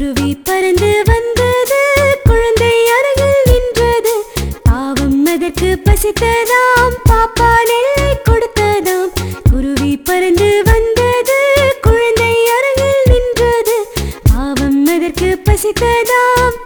குருவி பறந்து வந்தது, குழந்தை அருகில் நின்றது. பாவம் அதற்கு பசித்ததாம், பாப்பா நெல்லை கொடுத்ததாம். குருவி பறந்து வந்தது, குழந்தை அருகில் நின்றது. பாவம் அதற்கு பசித்ததாம்.